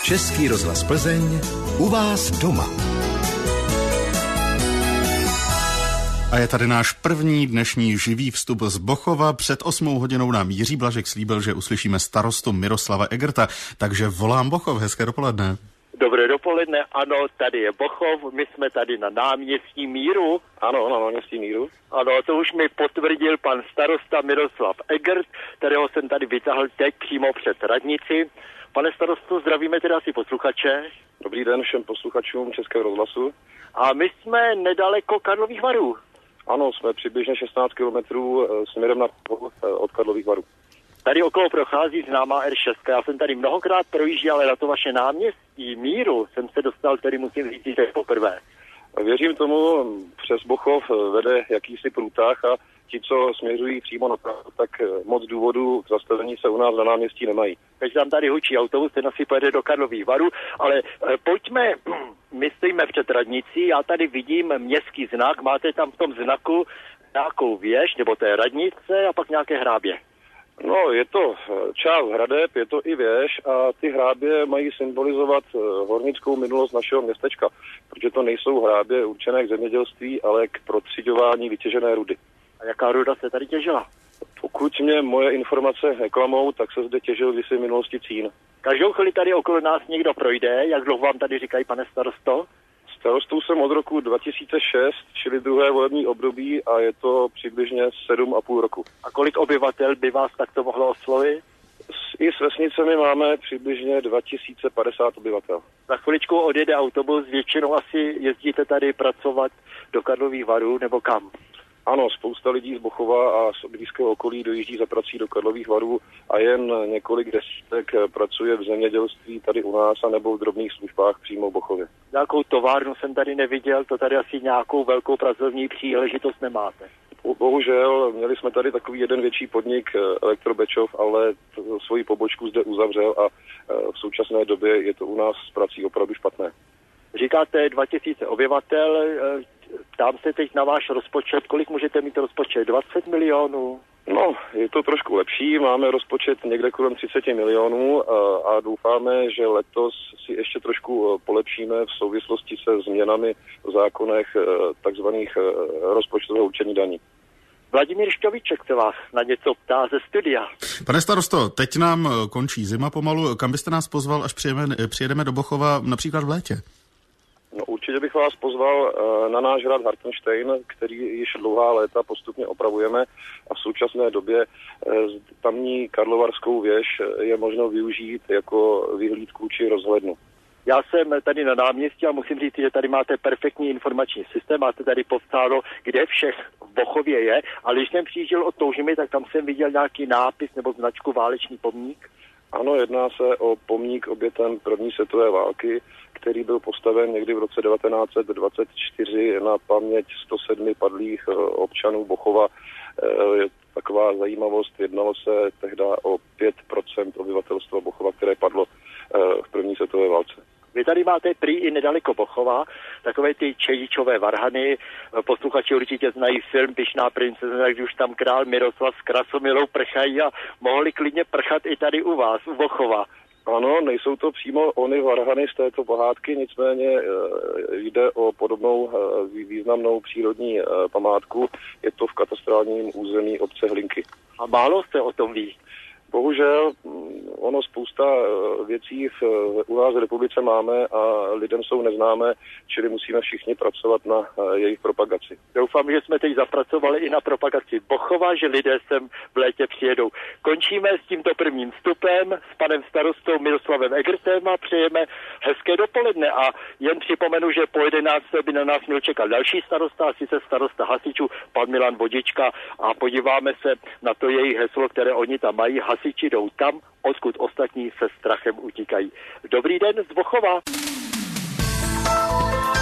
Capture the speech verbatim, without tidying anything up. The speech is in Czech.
Český rozhlas Plzeň, u vás doma. A je tady náš první dnešní živý vstup z Bochova. Před osmou hodinou nám Jiří Blažek slíbil, že uslyšíme starostu Miroslava Egerta, takže volám Bochov. Hezké dopoledne. Dobré dopoledne, ano, tady je Bochov, my jsme tady na náměstí Míru. Ano, na náměstí Míru. Ano, to už mi potvrdil pan starosta Miroslav Egert, kterého jsem tady vytáhl teď přímo před radnici. Pane starosto, zdravíme teda asi posluchače. Dobrý den všem posluchačům Českého rozhlasu. A my jsme nedaleko Karlových Varů. Ano, jsme přibližně šestnáct kilometrů směrem na od Karlových Varů. Tady okolo prochází známá R šest. Já jsem tady mnohokrát projížděl, ale na to vaše náměstí Míru jsem se dostal, tedy musím říct, že poprvé. Věřím tomu, přes Bochov vede jakýsi průtah a ti, co směřují přímo na to, tak moc důvodů k zastavení se u nás na náměstí nemají. Takže tam tady hučí autobus, ten asi pojede do Karlových Varů, ale e, pojďme, my stojíme před radnicí, já tady vidím městský znak, máte tam v tom znaku nějakou věž, nebo to je radnice a pak nějaké hrábě. No, je to část hradeb, je to i věž a ty hrábě mají symbolizovat hornickou minulost našeho městečka, protože to nejsou hrábě určené k zemědělství, ale k protřiďování vytěžené rudy. A jaká ruda se tady těžila? Pokud mě moje informace neklamou, tak se zde těžil kdysi v minulosti cín. Každou chvíli tady okolo nás někdo projde, jak dlouho vám tady říkají, pane starosto? Starostou jsem od roku dva tisíce šest, čili druhé volební období a je to přibližně sedm a půl roku. A kolik obyvatel by vás takto mohlo oslovit? I s vesnicemi máme přibližně dva tisíce padesát obyvatel. Za chviličku odjede autobus, většinou asi jezdíte tady pracovat do Karlových Varů nebo kam? Ano, spousta lidí z Bochova a z blízkého okolí dojíždí za prací do Karlových Varů a jen několik desítek pracuje v zemědělství tady u nás a nebo v drobných službách přímo v Bochově. Nějakou továrnu jsem tady neviděl, to tady asi nějakou velkou pracovní příležitost nemáte. Bohužel, měli jsme tady takový jeden větší podnik Elektrobečov, ale svoji pobočku zde uzavřel a v současné době je to u nás s prací opravdu špatné. Říkáte dva tisíce obyvatel, ptám se teď na váš rozpočet, kolik můžete mít rozpočet? dvacet milionů? No, je to trošku lepší, máme rozpočet někde kolem třicet milionů a, a doufáme, že letos si ještě trošku polepšíme v souvislosti se změnami v zákonech takzvaných rozpočtového určení daní. Vladimír Šťovíček se vás na něco ptá ze studia. Pane starosto, teď nám končí zima pomalu, kam byste nás pozval, až přijedeme, přijedeme do Bochova například v létě? No, určitě bych vás pozval na náš hrad Hartenstein, který již dlouhá léta postupně opravujeme a v současné době tamní karlovarskou věž je možno využít jako vyhlídku či rozhlednu. Já jsem tady na náměstí a musím říct, že tady máte perfektní informační systém, máte tady popsáno, kde všech v Bochově je, ale když jsem přijížděl od Toužimy, tak tam jsem viděl nějaký nápis nebo značku válečný pomník. Ano, jedná se o pomník obětem první světové války, který byl postaven někdy v roce devatenáct set dvacet čtyři na paměť sto sedm padlých občanů Bochova. Je taková zajímavost, jednalo se tehdy o pět procent obyvatelstva Bochova, které padlo v první světové válce. Vy tady máte prý i nedaleko Bochova takové ty čedičové varhany. Posluchači určitě znají film Pyšná princezna, když už tam král Miroslav s Krasomilou prchají a mohli klidně prchat i tady u vás, u Bochova. Ano, nejsou to přímo ony varhany z této pohádky, nicméně jde o podobnou významnou přírodní památku. Je to v katastrálním území obce Hlinky. A málo se o tom ví? Bohužel, ono spousta věcí v, u nás v republice máme a lidem jsou neznámé, čili musíme všichni pracovat na jejich propagaci. Doufám, že jsme teď zapracovali i na propagaci Bochova, že lidé sem v létě přijedou. Končíme s tímto prvním vstupem s panem starostou Miroslavem Egertem a přejeme hezké dopoledne a jen připomenu, že po jedenácté by na nás měl čekat další starosta, a sice starosta hasičů, pan Milan Vodička, a podíváme se na to jejich heslo, které oni tam mají. Hasiči jdou tam, odkud ostatní se strachem utíkají. Dobrý den z Bochova.